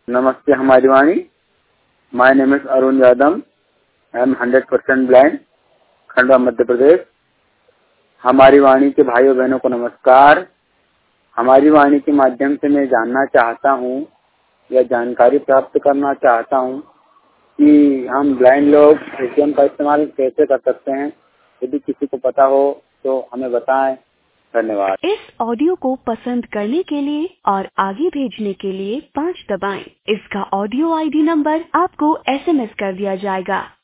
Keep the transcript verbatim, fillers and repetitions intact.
नमस्ते हमारी वाणी। My name is Arun Yadav. I am hundred percent blind, Khandwa Madhya Pradesh. हमारी वाणी के भाइयों बहनों को नमस्कार। हमारी वाणी के माध्यम से मैं जानना चाहता हूँ या जानकारी प्राप्त करना चाहता हूँ कि हम ब्लाइंड लोग एटीएम का इस्तेमाल कैसे कर सकते हैं। यदि किसी को पता हो तो हमें बताएं। धन्यवाद। इस ऑडियो को पसंद करने के लिए और आगे भेजने के लिए पाँच दबाएं। इसका ऑडियो आईडी नंबर आपको एसएमएस कर दिया जाएगा।